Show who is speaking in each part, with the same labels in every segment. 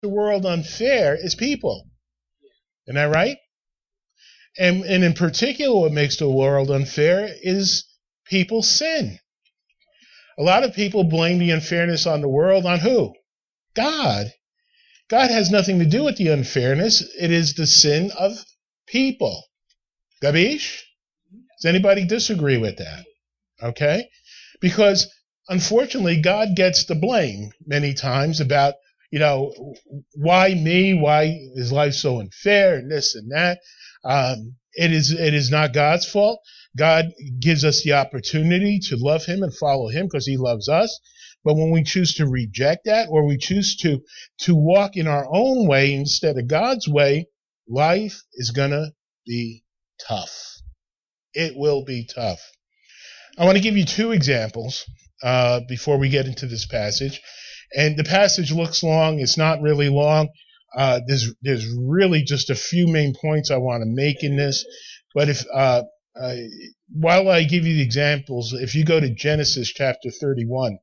Speaker 1: the world unfair is people. Isn't that right? And in particular, what makes the world unfair is people's sin. A lot of people blame the unfairness on the world on who? God. God has nothing to do with the unfairness. It is the sin of people. Gabish? Does anybody disagree with that? Okay? Because unfortunately, God gets the blame many times about, why me? Why is life so unfair and this and that? It is not God's fault. God gives us the opportunity to love him and follow him because he loves us. But when we choose to reject that, or we choose to walk in our own way instead of God's way, life is going to be tough. It will be tough. I want to give you two examples before we get into this passage. And the passage looks long. It's not really long. There's really just a few main points I want to make in this. But while I give you the examples, if you go to Genesis chapter 31,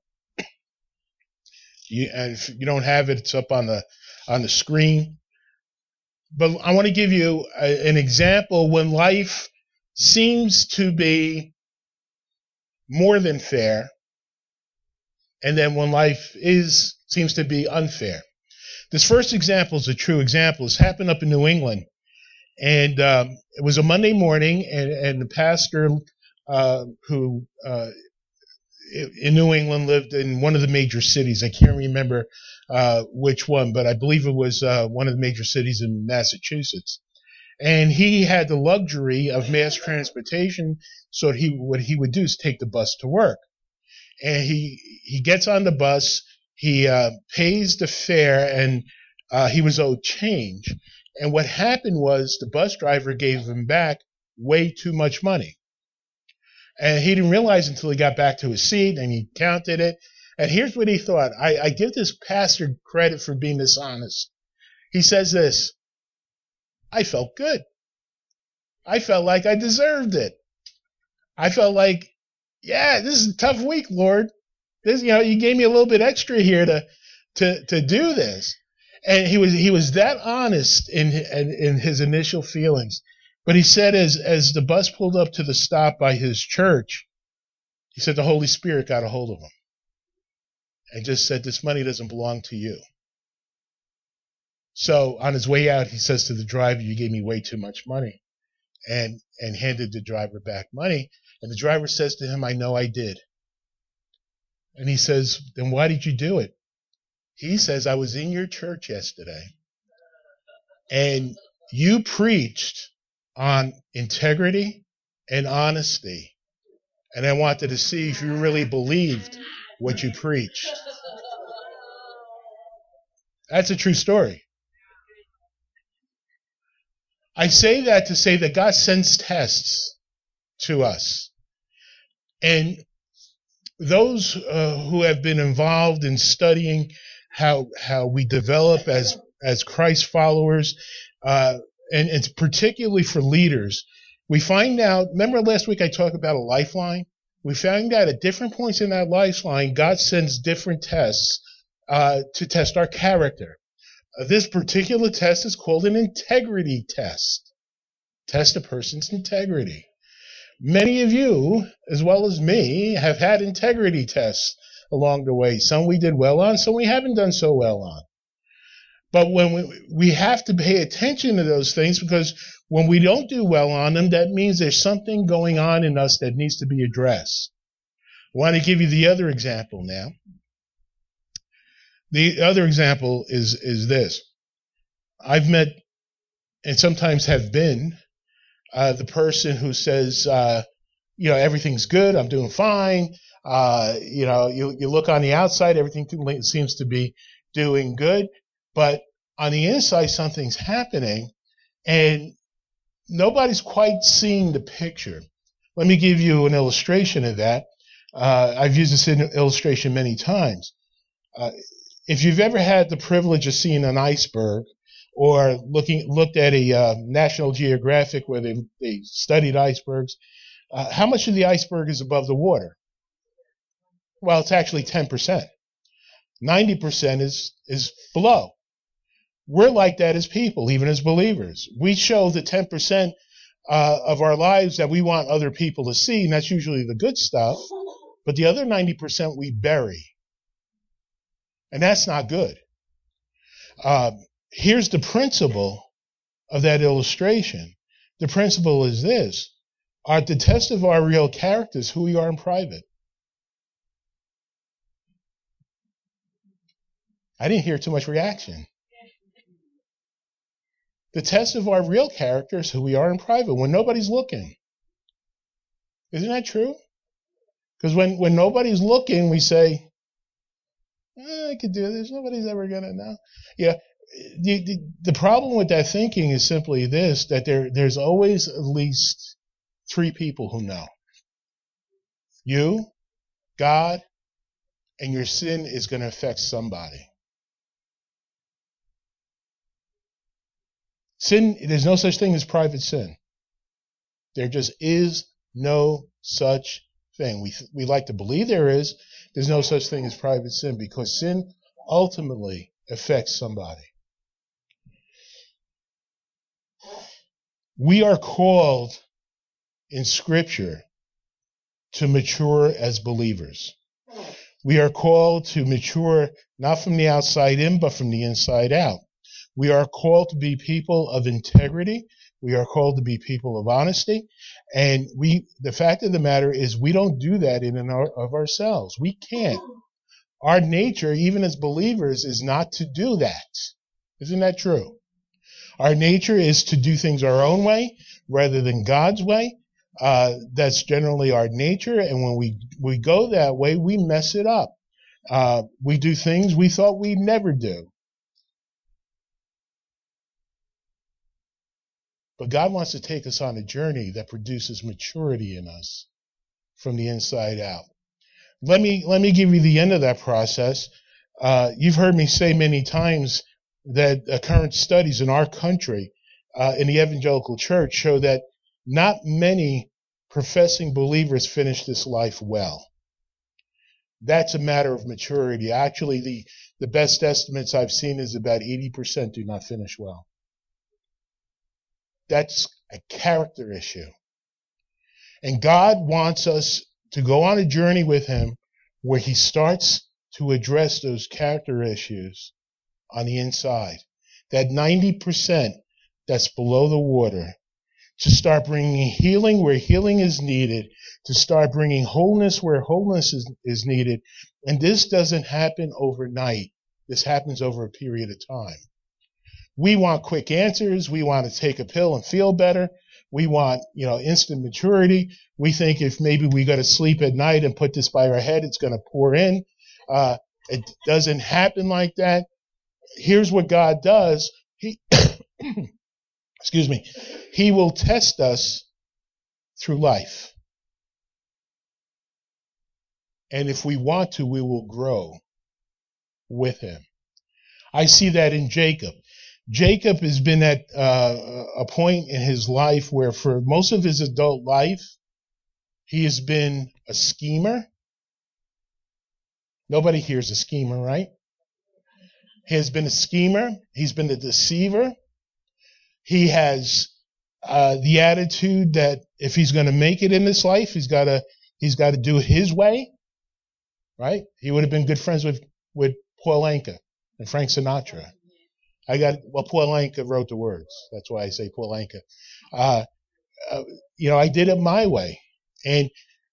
Speaker 1: and if you don't have it, it's up on the screen. But I want to give you an example when life seems to be more than fair, and then when life seems to be unfair. This first example is a true example. It's happened up in New England. And it was a Monday morning, and the pastor who in New England lived in one of the major cities. I can't remember which one, but I believe it was one of the major cities in Massachusetts. And he had the luxury of mass transportation, so what he would do is take the bus to work. And he gets on the bus, he pays the fare, and he was owed change. And what happened was the bus driver gave him back way too much money. And he didn't realize until he got back to his seat and he counted it. And here's what he thought. I give this pastor credit for being this honest. He says this: I felt good. I felt like I deserved it. I felt like, yeah, this is a tough week, Lord. This, you gave me a little bit extra here to do this. And he was that honest in his initial feelings. But he said as the bus pulled up to the stop by his church, he said the Holy Spirit got a hold of him and just said, this money doesn't belong to you. So on his way out, he says to the driver, you gave me way too much money, and handed the driver back money. And the driver says to him, I know I did. And he says, then why did you do it? He says, I was in your church yesterday, and you preached on integrity and honesty, and I wanted to see if you really believed what you preached. That's a true story. I say that to say that God sends tests to us. And those who have been involved in studying how we develop as Christ followers, and it's particularly for leaders, we find out, remember last week I talked about a lifeline? We found out at different points in that lifeline, God sends different tests to test our character. This particular test is called an integrity test. Test a person's integrity. Many of you, as well as me, have had integrity tests along the way. Some we did well on, some we haven't done so well on. But when we have to pay attention to those things, because when we don't do well on them, that means there's something going on in us that needs to be addressed. I want to give you the other example now. The other example is this. I've met, and sometimes have been, the person who says, everything's good, I'm doing fine. You look on the outside, everything seems to be doing good, but on the inside, something's happening, and nobody's quite seeing the picture. Let me give you an illustration of that. I've used this illustration many times. If you've ever had the privilege of seeing an iceberg, or looked at a National Geographic where they studied icebergs, how much of the iceberg is above the water? Well, it's actually 10%. 90% is below. We're like that as people, even as believers. We show the 10% of our lives that we want other people to see, and that's usually the good stuff. But the other 90% we bury. And that's not good. Here's the principle of that illustration. The principle is this. The test of our real character is who we are in private. I didn't hear too much reaction. The test of our real character is who we are in private when nobody's looking. Isn't that true? Because when nobody's looking, we say, I could do this. Nobody's ever going to know. Yeah. The problem with that thinking is simply this, that there's always at least 3 people who know. You, God, and your sin is going to affect somebody. Sin, there's no such thing as private sin. There just is no such thing. We like to believe there is. There's no such thing as private sin because sin ultimately affects somebody. We are called in Scripture to mature as believers. We are called to mature not from the outside in, but from the inside out. We are called to be people of integrity. We are called to be people of honesty. And the fact of the matter is we don't do that in and of ourselves. We can't. Our nature, even as believers, is not to do that. Isn't that true? Our nature is to do things our own way rather than God's way. That's generally our nature. And when we go that way, we mess it up. We do things we thought we'd never do. But God wants to take us on a journey that produces maturity in us from the inside out. Let me give you the end of that process. You've heard me say many times that current studies in our country, in the evangelical church, show that not many professing believers finish this life well. That's a matter of maturity. Actually, the best estimates I've seen is about 80% do not finish well. That's a character issue. And God wants us to go on a journey with Him where He starts to address those character issues on the inside. That 90% that's below the water. To start bringing healing where healing is needed. To start bringing wholeness where wholeness is needed. And this doesn't happen overnight. This happens over a period of time. We want quick answers. We want to take a pill and feel better. We want, instant maturity. We think if maybe we go to sleep at night and put this by our head, it's going to pour in. It doesn't happen like that. Here's what God does. He will test us through life. And if we want to, we will grow with Him. I see that in Jacob. Jacob has been at a point in his life where for most of his adult life, he has been a schemer. Nobody here is a schemer, right? He has been a schemer. He's been a deceiver. He has the attitude that if he's going to make it in this life, he's got to do it his way, right? He would have been good friends with Paul Anka and Frank Sinatra. Paul Anka wrote the words. That's why I say Paul Anka. I did it my way. And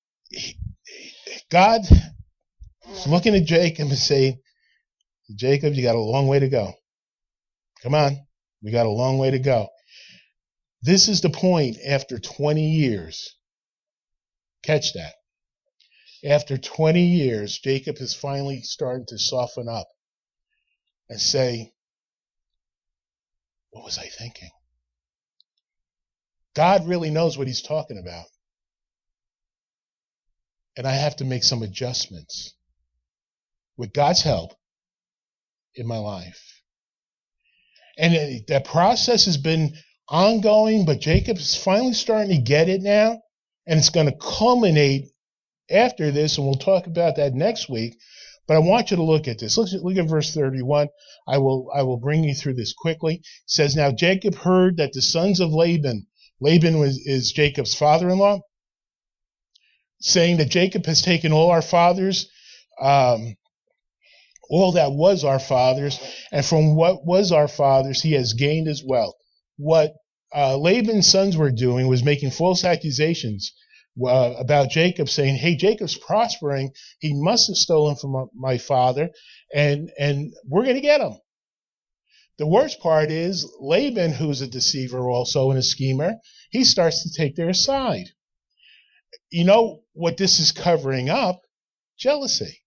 Speaker 1: God is looking at Jacob and saying, Jacob, you got a long way to go. Come on. We got a long way to go. This is the point after 20 years. Catch that. After 20 years, Jacob is finally starting to soften up and say, what was I thinking? God really knows what He's talking about. And I have to make some adjustments with God's help in my life. And that process has been ongoing, but Jacob is finally starting to get it now. And it's going to culminate after this, and we'll talk about that next week, But I want you to look at this. Look at verse 31. I will bring you through this quickly. It says, now Jacob heard that the sons of Laban is Jacob's father-in-law, saying that Jacob has taken all our fathers, all that was our fathers, and from what was our fathers he has gained as well. What Laban's sons were doing was making false accusations about Jacob, saying, hey, Jacob's prospering. He must have stolen from my father, and we're going to get him. The worst part is Laban, who's a deceiver also and a schemer, he starts to take their side. You know what this is covering up? Jealousy.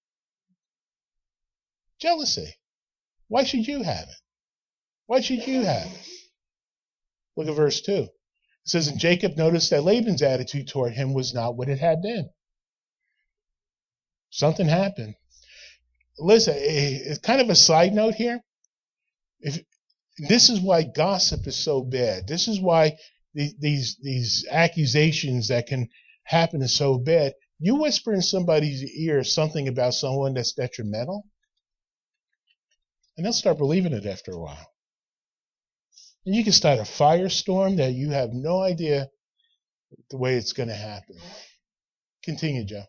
Speaker 1: Jealousy. Why should you have it? Why should you have it? Look at verse 2. It says, and Jacob noticed that Laban's attitude toward him was not what it had been. Something happened. Listen, it's kind of a side note here. This is why gossip is so bad. This is why these accusations that can happen is so bad. You whisper in somebody's ear something about someone that's detrimental, and they'll start believing it after a while. And you can start a firestorm that you have no idea the way it's going to happen. Continue, Joe.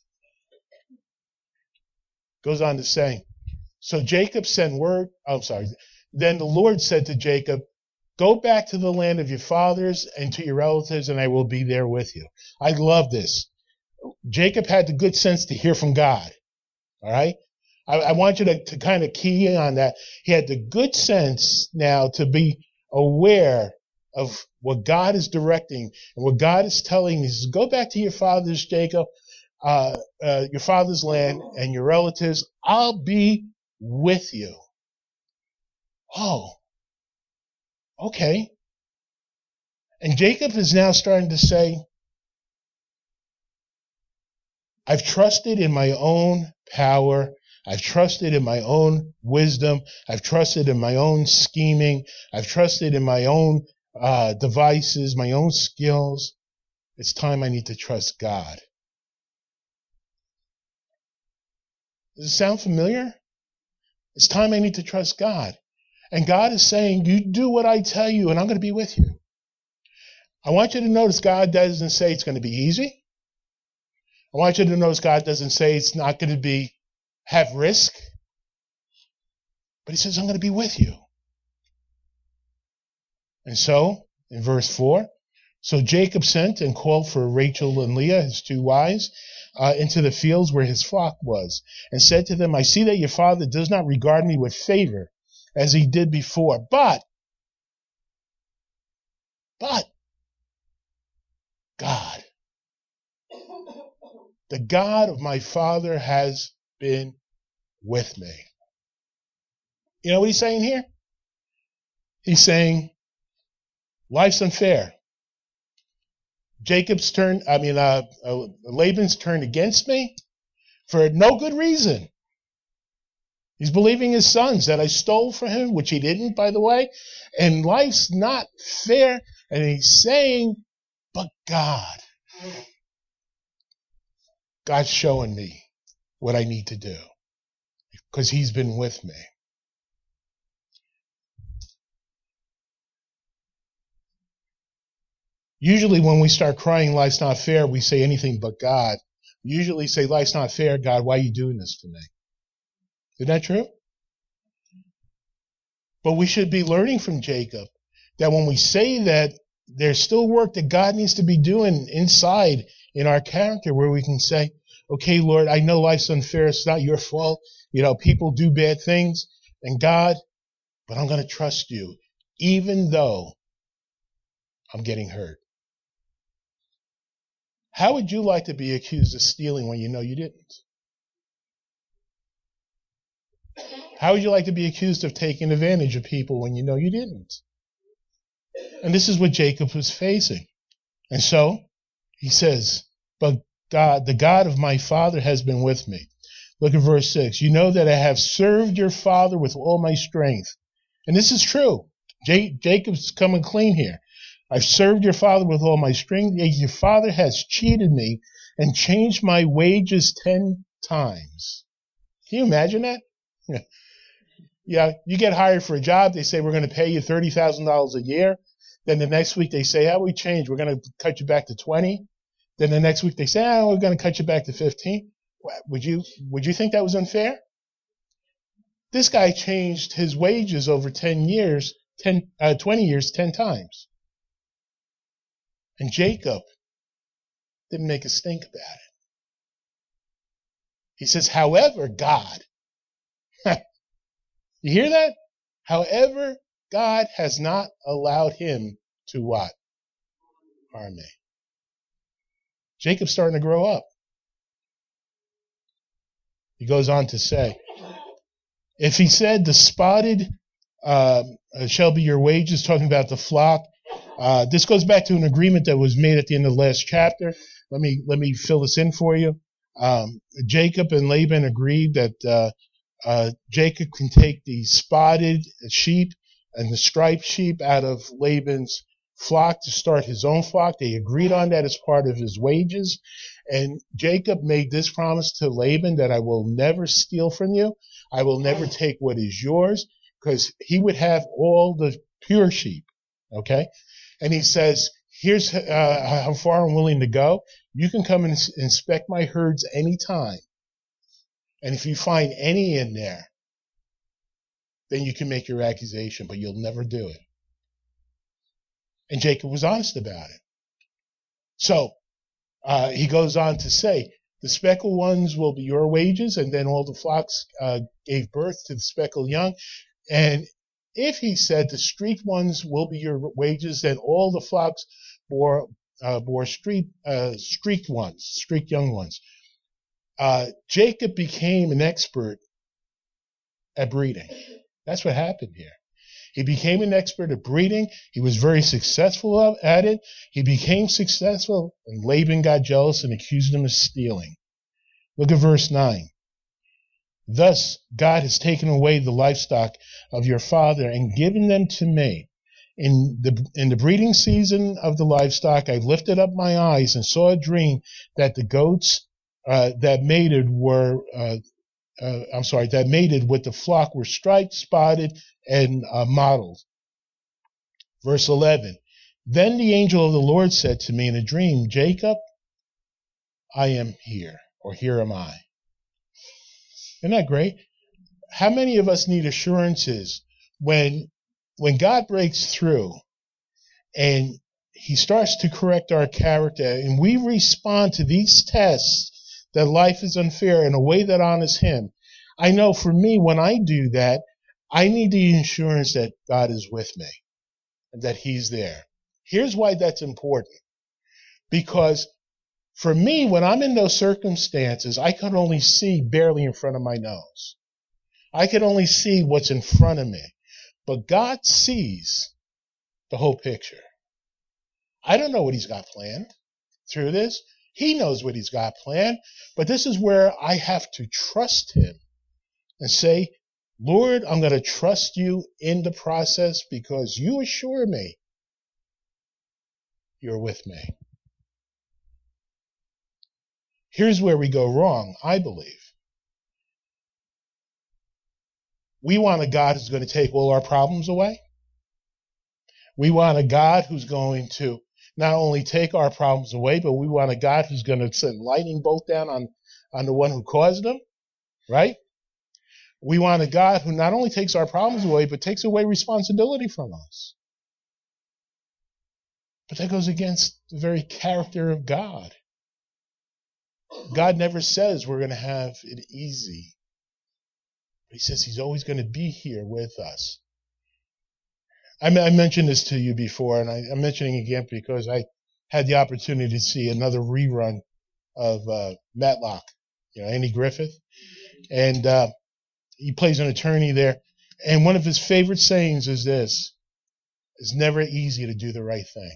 Speaker 1: Goes on to say, so Jacob sent word, Then the Lord said to Jacob, go back to the land of your fathers and to your relatives, and I will be there with you. I love this. Jacob had the good sense to hear from God. All right? I want you to kind of key in on that. He had the good sense now to be aware of what God is directing and what God is telling him. He says, go back to your fathers, Jacob, your father's land and your relatives. I'll be with you. Oh, okay. And Jacob is now starting to say, I've trusted in my own power. I've trusted in my own wisdom. I've trusted in my own scheming. I've trusted in my own devices, my own skills. It's time I need to trust God. Does it sound familiar? It's time I need to trust God. And God is saying, you do what I tell you, and I'm going to be with you. I want you to notice God doesn't say it's going to be easy. I want you to notice God doesn't say it's not going to have risk. But he says, I'm going to be with you. And so, in verse 4, so Jacob sent and called for Rachel and Leah, his two wives, into the fields where his flock was, and said to them, I see that your father does not regard me with favor, as he did before, but God, the God of my father has been with me. You know what he's saying here? He's saying, life's unfair. Laban's turned against me for no good reason. He's believing his sons that I stole from him, which he didn't, by the way. And life's not fair. And he's saying, but God's showing me what I need to do because he's been with me. Usually when we start crying, life's not fair, we say anything but God. We usually say, life's not fair, God, why are you doing this to me? Isn't that true? But we should be learning from Jacob that when we say that, there's still work that God needs to be doing inside in our character where we can say, okay, Lord, I know life's unfair. It's not your fault. You know, people do bad things. And God, but I'm going to trust you, even though I'm getting hurt. How would you like to be accused of stealing when you know you didn't? How would you like to be accused of taking advantage of people when you know you didn't? And this is what Jacob was facing. And so he says, but God, the God of my father has been with me. Look at verse 6. You know that I have served your father with all my strength. And this is true. Jacob's coming clean here. I've served your father with all my strength, yet your father has cheated me and changed my wages 10 times. Can you imagine that? Yeah, you get hired for a job. They say, we're going to pay you $30,000 a year. Then the next week they say, we changed. We're going to cut you back to 20. Then the next week they say, we're going to cut you back to 15. Would you think that was unfair? This guy changed his wages over 20 years 10 times. And Jacob didn't make a stink about it. He says, however, God, you hear that? However, God has not allowed him to what? Harm me. Jacob's starting to grow up. He goes on to say, if he said the spotted shall be your wages, talking about the flock, this goes back to an agreement that was made at the end of the last chapter. Let me fill this in for you. Jacob and Laban agreed that Jacob can take the spotted sheep and the striped sheep out of Laban's flock to start his own flock. They agreed on that as part of his wages. And Jacob made this promise to Laban that I will never steal from you. I will never take what is yours, because he would have all the pure sheep. Okay? And he says, here's how far I'm willing to go. You can come and inspect my herds anytime. And if you find any in there, then you can make your accusation, but you'll never do it. And Jacob was honest about it. So he goes on to say, the speckled ones will be your wages, and then all the flocks gave birth to the speckled young. And if he said the streaked ones will be your wages, then all the flocks bore streaked young ones. Jacob became an expert at breeding. That's what happened here. He became an expert at breeding. He was very successful at it. He became successful, and Laban got jealous and accused him of stealing. Look at verse 9. Thus God has taken away the livestock of your father and given them to me. In the breeding season of the livestock, I lifted up my eyes and saw a dream that the goats that mated with the flock were striped, spotted, and mottled. Verse 11. Then the angel of the Lord said to me in a dream, Jacob, I am here, or here am I. Isn't that great? How many of us need assurances when God breaks through and he starts to correct our character and we respond to these tests that life is unfair in a way that honors him? I know for me, when I do that, I need the assurance that God is with me and that he's there. Here's why that's important. Because for me, when I'm in those circumstances, I can only see barely in front of my nose. I can only see what's in front of me. But God sees the whole picture. I don't know what he's got planned through this. He knows what he's got planned. But this is where I have to trust him and say, Lord, I'm going to trust you in the process because you assure me you're with me. Here's where we go wrong, I believe. We want a God who's going to take all our problems away. We want a God who's going to not only take our problems away, but we want a God who's going to send lightning bolt down on the one who caused them, right? We want a God who not only takes our problems away, but takes away responsibility from us. But that goes against the very character of God. God never says we're going to have it easy. He says he's always going to be here with us. I mentioned this to you before, and I'm mentioning it again because I had the opportunity to see another rerun of Matlock, Andy Griffith. And he plays an attorney there. And one of his favorite sayings is this: it's never easy to do the right thing.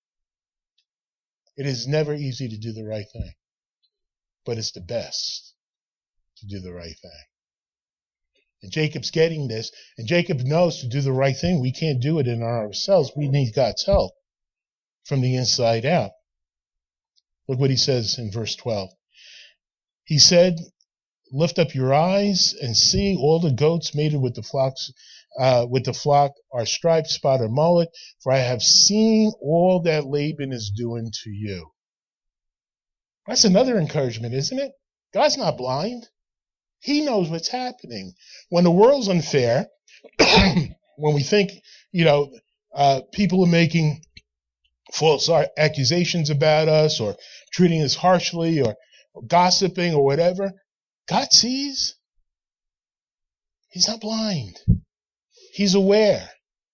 Speaker 1: It is never easy to do the right thing. But it's the best to do the right thing. And Jacob's getting this, and Jacob knows to do the right thing, we can't do it in ourselves. We need God's help from the inside out. Look what he says in verse 12. He said, lift up your eyes and see all the goats mated with the flock are striped, spot, or mullet, for I have seen all that Laban is doing to you. That's another encouragement, isn't it? God's not blind. He knows what's happening. When the world's unfair, when we think, people are making false accusations about us or treating us harshly or gossiping or whatever, God sees. He's not blind. He's aware.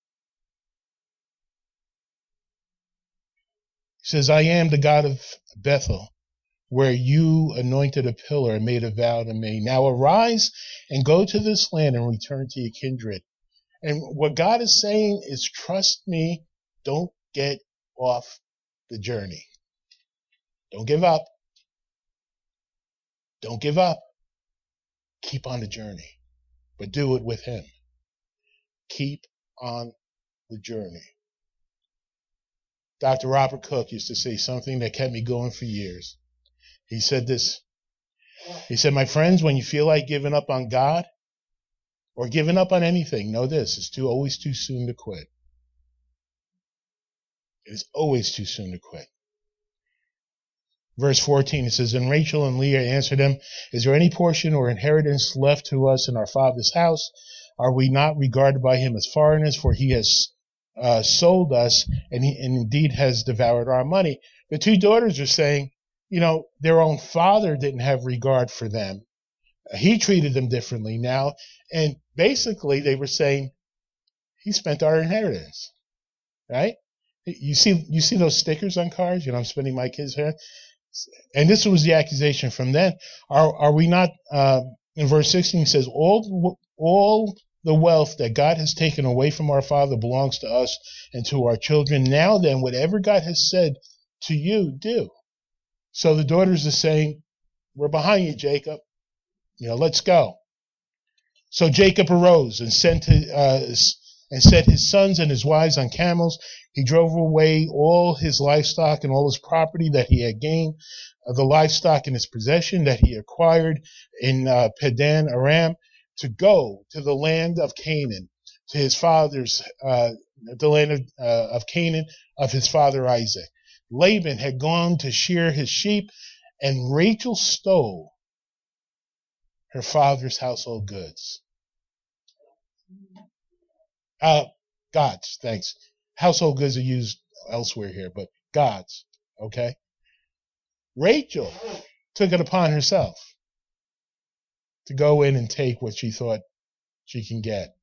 Speaker 1: He says, I am the God of Bethel, where you anointed a pillar and made a vow to me. Now arise and go to this land and return to your kindred. And what God is saying is, trust me, don't get off the journey. Don't give up. Don't give up. Keep on the journey, but do it with him. Keep on the journey. Dr. Robert Cook used to say something that kept me going for years. He said this. He said, my friends, when you feel like giving up on God or giving up on anything, know this, it's always too soon to quit. It is always too soon to quit. Verse 14, it says, and Rachel and Leah answered him, is there any portion or inheritance left to us in our father's house? Are we not regarded by him as foreigners? For he has sold us and indeed has devoured our money. The two daughters are saying, their own father didn't have regard for them. He treated them differently now. And basically they were saying, he spent our inheritance, right? You see those stickers on cars? I'm spending my kids' hair. And this was the accusation from them. Are we not, in verse 16 it says, all the wealth that God has taken away from our father belongs to us and to our children. Now then, whatever God has said to you, do. So the daughters are saying, we're behind you, Jacob. Let's go. So Jacob arose and set his sons and his wives on camels. He drove away all his livestock and all his property that he had gained, the livestock in his possession that he acquired in Padan Aram, to go to the land of Canaan, to his father's, the land of Canaan of his father Isaac. Laban had gone to shear his sheep, and Rachel stole her father's household goods. God's, thanks. Household goods are used elsewhere here, but God's, okay? Rachel took it upon herself to go in and take what she thought she can get.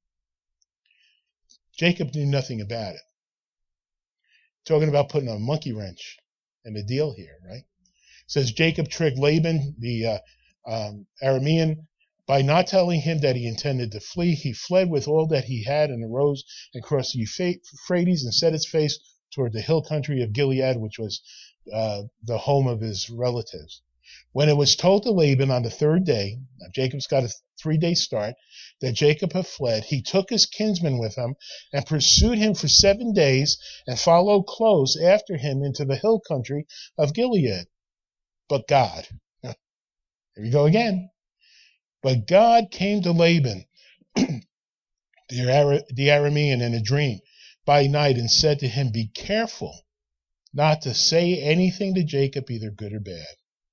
Speaker 1: Jacob knew nothing about it. Talking about putting a monkey wrench in the deal here, right? It says Jacob tricked Laban, the Aramean, by not telling him that he intended to flee. He fled with all that he had and arose and crossed the Euphrates and set his face toward the hill country of Gilead, which was the home of his relatives. When it was told to Laban on the third day, now Jacob's got a 3-day start, that Jacob had fled, he took his kinsman with him and pursued him for 7 days and followed close after him into the hill country of Gilead. But God, here we go again. But God came to Laban, the Aramean, in a dream by night and said to him, be careful not to say anything to Jacob, either good or bad.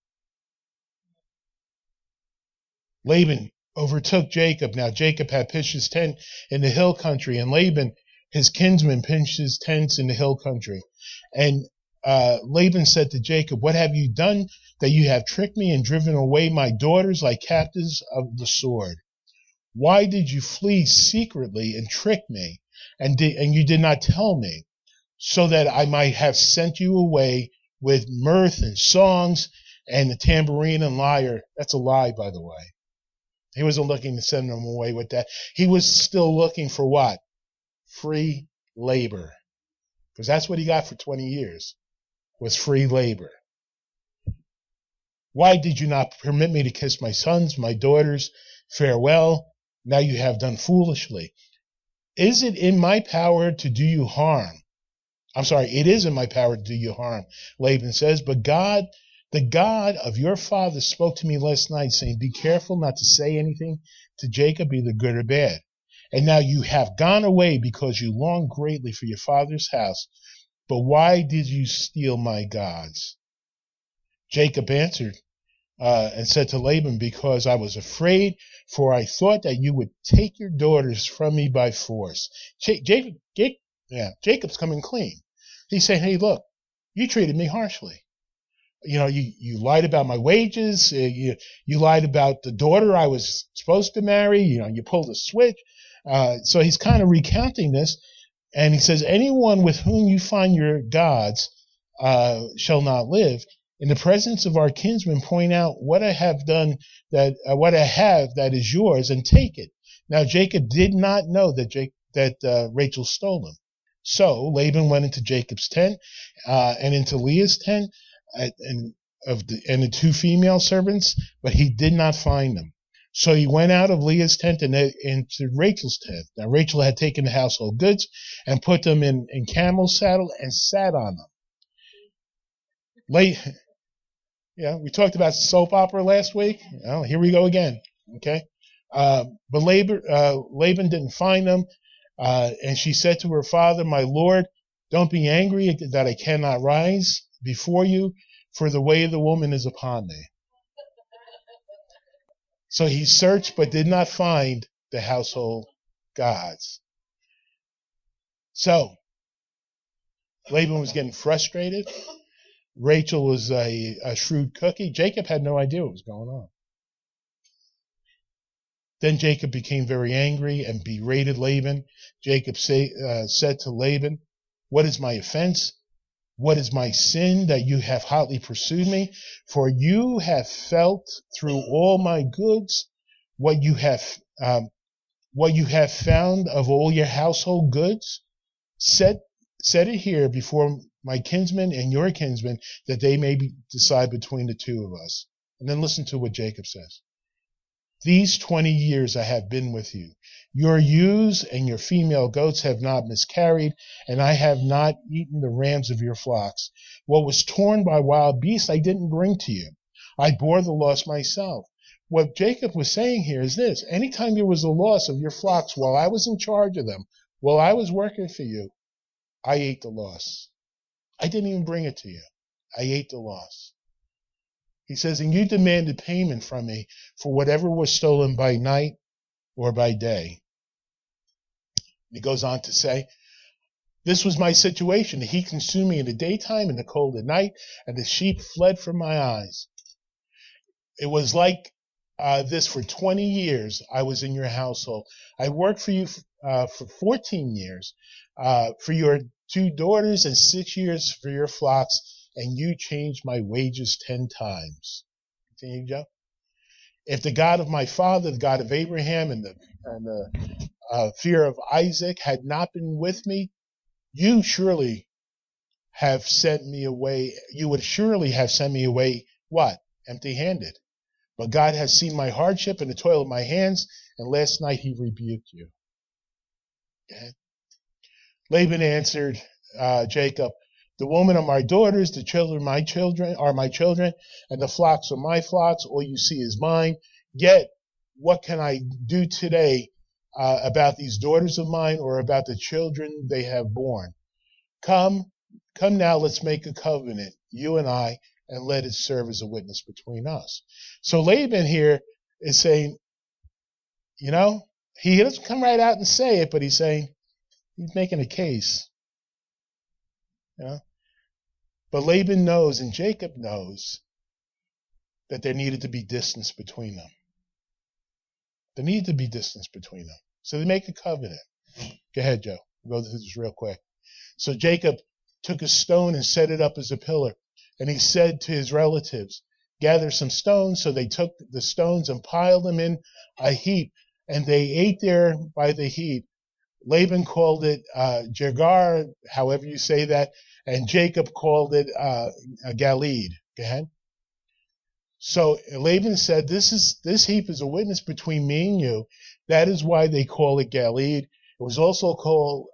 Speaker 1: Laban overtook Jacob. Now Jacob had pitched his tent in the hill country, and Laban, his kinsman, pitched his tents in the hill country. And Laban said to Jacob, what have you done that you have tricked me and driven away my daughters like captives of the sword? Why did you flee secretly and trick me, and you did not tell me, so that I might have sent you away with mirth and songs and the tambourine and lyre? That's a lie, by the way. He wasn't looking to send them away with that. He was still looking for what? Free labor. Because that's what he got for 20 years, was free labor. Why did you not permit me to kiss my sons, my daughters? Farewell. Now you have done foolishly. Is it in my power to do you harm? I'm sorry, it is in my power to do you harm, Laban says, but God The God of your father spoke to me last night, saying, be careful not to say anything to Jacob, either good or bad. And now you have gone away because you long greatly for your father's house. But why did you steal my gods? Jacob answered and said to Laban, because I was afraid, for I thought that you would take your daughters from me by force. Jacob's coming clean. He's saying, hey, look, you treated me harshly. You lied about my wages. You lied about the daughter I was supposed to marry. You pulled a switch. So he's kind of recounting this. And he says, anyone with whom you find your gods shall not live. In the presence of our kinsmen, point out what I have done, what I have that is yours, and take it. Now Jacob did not know that Rachel stole him. So Laban went into Jacob's tent and into Leah's tent and the two female servants, but he did not find them. So he went out of Leah's tent and into Rachel's tent. Now Rachel had taken the household goods and put them in camel's saddle and sat on them. We talked about soap opera last week. Here we go again. Okay. But Laban didn't find them. And she said to her father, my lord, don't be angry that I cannot rise before you, for the way of the woman is upon me. So he searched but did not find the household gods. So Laban was getting frustrated. Rachel was a shrewd cookie. Jacob had no idea what was going on. Then Jacob became very angry and berated Laban. Jacob said to Laban, what is my offense? What is my sin that you have hotly pursued me? For you have felt through all my goods what you have found of all your household goods. Set it here before my kinsmen and your kinsmen, that they may decide between the two of us. And then listen to what Jacob says. These 20 years I have been with you. Your ewes and your female goats have not miscarried, and I have not eaten the rams of your flocks. What was torn by wild beasts I didn't bring to you. I bore the loss myself. What Jacob was saying here is this. Anytime there was a loss of your flocks while I was in charge of them, while I was working for you, I ate the loss. I didn't even bring it to you. I ate the loss. He says, and you demanded payment from me for whatever was stolen by night or by day. He goes on to say, this was my situation. The heat consumed me in the daytime and the cold at night, and the sheep fled from my eyes. It was like this for 20 years I was in your household. I worked for you for 14 years, for your 2 daughters and 6 years for your flocks, and you changed my wages 10 times. Continue, Joe. If the God of my father, the God of Abraham, and the fear of Isaac had not been with me, you surely have sent me away. You would surely have sent me away, what? Empty-handed. But God has seen my hardship and the toil of my hands, and last night he rebuked you. Okay. Laban answered Jacob, the women are my daughters, the children are my children, and the flocks are my flocks. All you see is mine. Yet, what can I do today about these daughters of mine or about the children they have borne? Come now, let's make a covenant, you and I, and let it serve as a witness between us. So Laban here is saying, he doesn't come right out and say it, but he's saying, he's making a case. But Laban knows and Jacob knows that there needed to be distance between them. There needed to be distance between them. So they make a covenant. Go ahead, Joe. We'll go through this real quick. So Jacob took a stone and set it up as a pillar. And he said to his relatives, gather some stones. So they took the stones and piled them in a heap. And they ate there by the heap. Laban called it Jegar, however you say that, and Jacob called it Galeed. Go ahead. So Laban said, this heap is a witness between me and you. That is why they call it Galeed. It was also called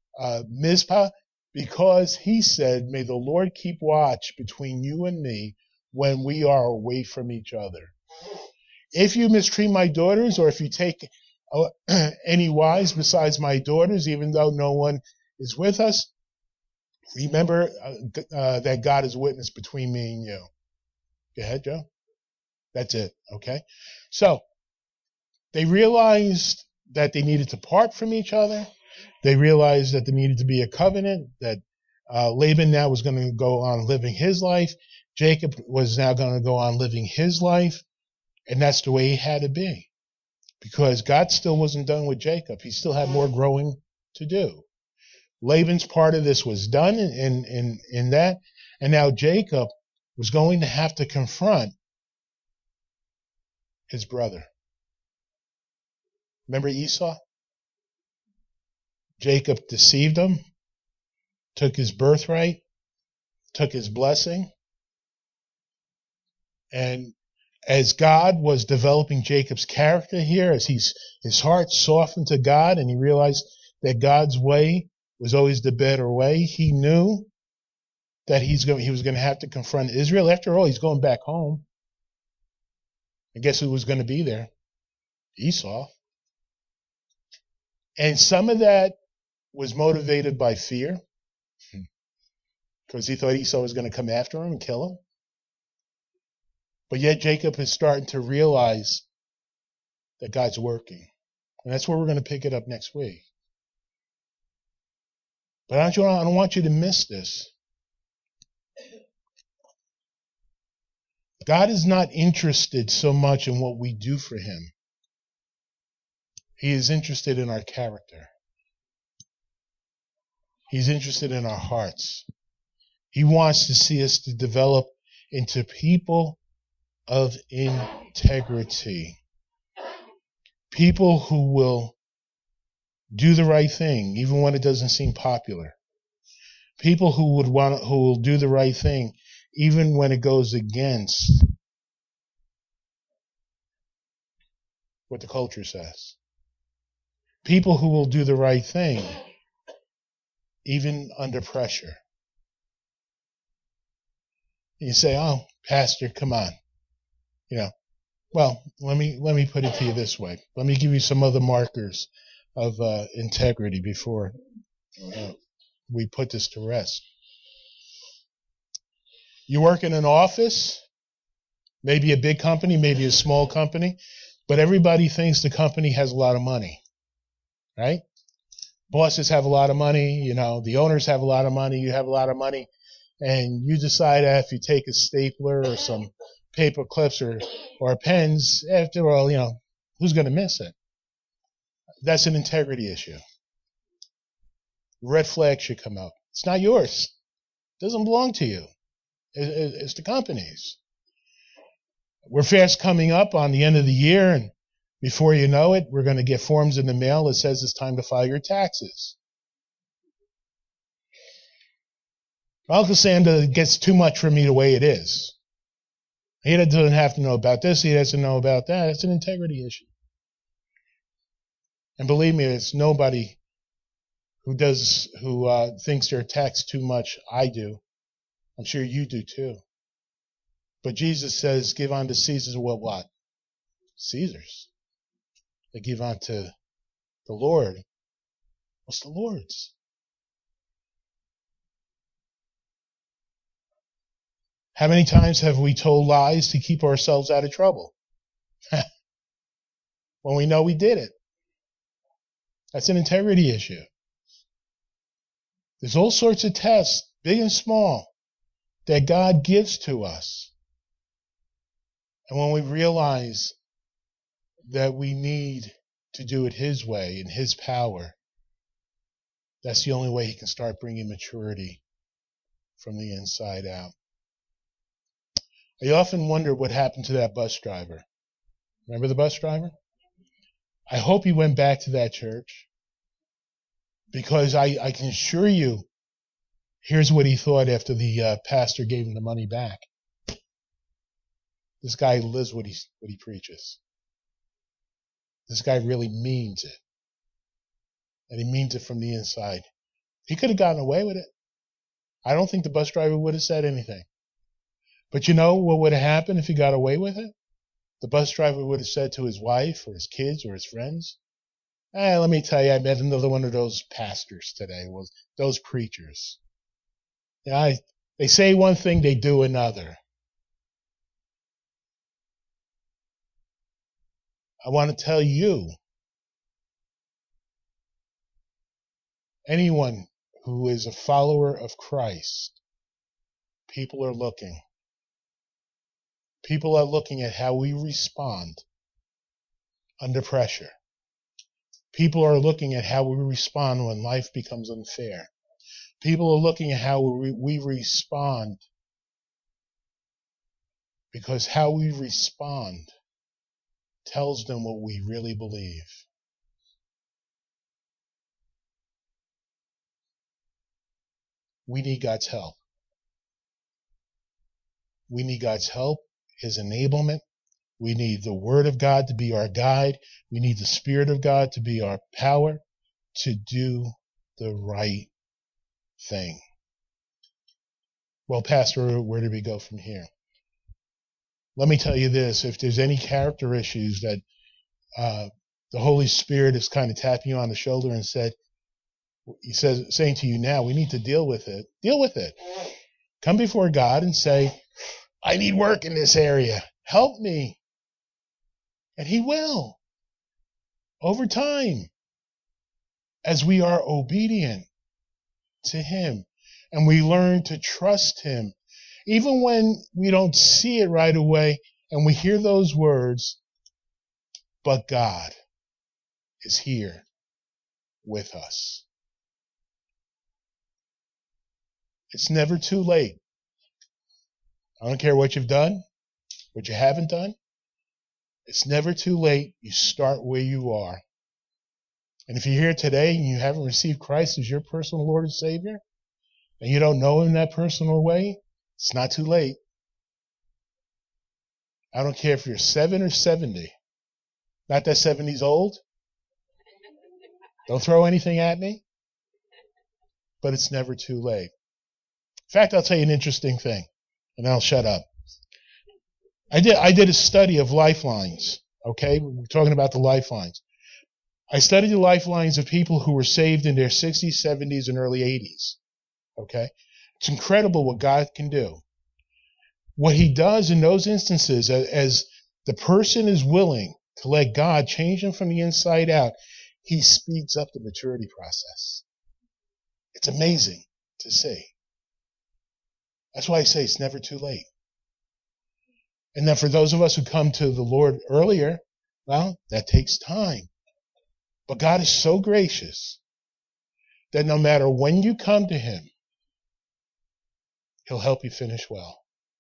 Speaker 1: Mizpah, because he said, may the Lord keep watch between you and me when we are away from each other. If you mistreat my daughters, or if you take any wives besides my daughters, even though no one is with us, remember that God is witness between me and you. Go ahead, Joe. That's it. Okay. So they realized that they needed to part from each other. They realized that there needed to be a covenant, that Laban now was going to go on living his life. Jacob was now going to go on living his life. And that's the way he had to be. Because God still wasn't done with Jacob. He still had more growing to do. Laban's part of this was done in that. And now Jacob was going to have to confront his brother. Remember Esau? Jacob deceived him, took his birthright, took his blessing. And as God was developing Jacob's character here, as his heart softened to God and he realized that God's way was always the better way, he knew that he was going to have to confront Israel. After all, he's going back home. And guess who was going to be there? Esau. And some of that was motivated by fear, because he thought Esau was going to come after him and kill him. But yet Jacob is starting to realize that God's working. And that's where we're going to pick it up next week. But I don't want you to miss this. God is not interested so much in what we do for him. He is interested in our character. He's interested in our hearts. He wants to see us to develop into people of integrity. People who will do the right thing, even when it doesn't seem popular. People who will do the right thing, even when it goes against what the culture says. People who will do the right thing, even under pressure. You say, "Oh, Pastor, come on." Well, let me put it to you this way. Let me give you some other markers of integrity before we put this to rest. You work in an office, maybe a big company, maybe a small company, but everybody thinks the company has a lot of money, right? Bosses have a lot of money, the owners have a lot of money, you have a lot of money, and you decide that if you take a stapler or some paper clips or pens, after all, who's going to miss it? That's an integrity issue. Red flag should come out. It's not yours. It doesn't belong to you. It's the company's. We're fast coming up on the end of the year, and before you know it, we're going to get forms in the mail that says it's time to file your taxes. Uncle Sam gets too much for me the way it is. He doesn't have to know about this. He doesn't know about that. It's an integrity issue. And believe me, it's nobody who thinks they're taxed too much. I do. I'm sure you do too. But Jesus says, give unto Caesar what? Caesar's. They give unto the Lord. What's the Lord's? How many times have we told lies to keep ourselves out of trouble? When we know we did it. That's an integrity issue. There's all sorts of tests, big and small, that God gives to us. And when we realize that we need to do it His way, in His power, that's the only way He can start bringing maturity from the inside out. I often wonder what happened to that bus driver. Remember the bus driver? I hope he went back to that church, because I can assure you, here's what he thought after the pastor gave him the money back. This guy lives what he preaches. This guy really means it. And he means it from the inside. He could have gotten away with it. I don't think the bus driver would have said anything. But you know what would have happened if he got away with it? The bus driver would have said to his wife or his kids or his friends, let me tell you, I met another one of those pastors today, those preachers. Yeah, they say one thing, they do another. I want to tell you, anyone who is a follower of Christ, people are looking. People are looking at how we respond under pressure. People are looking at how we respond when life becomes unfair. People are looking at how we respond, because how we respond tells them what we really believe. We need God's help. We need God's help, His enablement. We need the Word of God to be our guide. We need the Spirit of God to be our power to do the right thing. Well, Pastor, where do we go from here? Let me tell you this. If there's any character issues that the Holy Spirit is kind of tapping you on the shoulder and saying to you now, we need to deal with it. Deal with it. Come before God and say, I need work in this area. Help me. And He will. Over time. As we are obedient to Him. And we learn to trust Him. Even when we don't see it right away and we hear those words, but God is here with us. It's never too late. I don't care what you've done, what you haven't done. It's never too late. You start where you are. And if you're here today and you haven't received Christ as your personal Lord and Savior, and you don't know Him in that personal way, it's not too late. I don't care if you're 7 or 70. Not that 70's old. Don't throw anything at me. But it's never too late. In fact, I'll tell you an interesting thing, and I'll shut up. I did a study of lifelines. Okay, we're talking about the lifelines. I studied the lifelines of people who were saved in their 60s, 70s, and early 80s. Okay, it's incredible what God can do. What He does in those instances, as the person is willing to let God change them from the inside out, He speeds up the maturity process. It's amazing to see. That's why I say it's never too late. And then for those of us who come to the Lord earlier, well, that takes time. But God is so gracious that no matter when you come to Him, He'll help you finish well.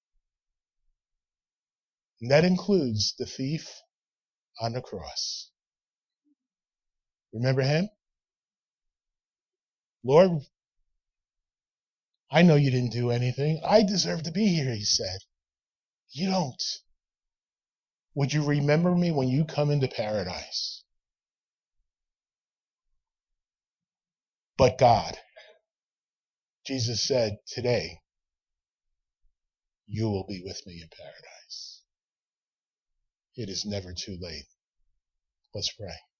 Speaker 1: And that includes the thief on the cross. Remember him? Lord, I know you didn't do anything. I deserve to be here, he said. You don't. Would you remember me when you come into paradise? But God, Jesus said, today, you will be with me in paradise. It is never too late. Let's pray.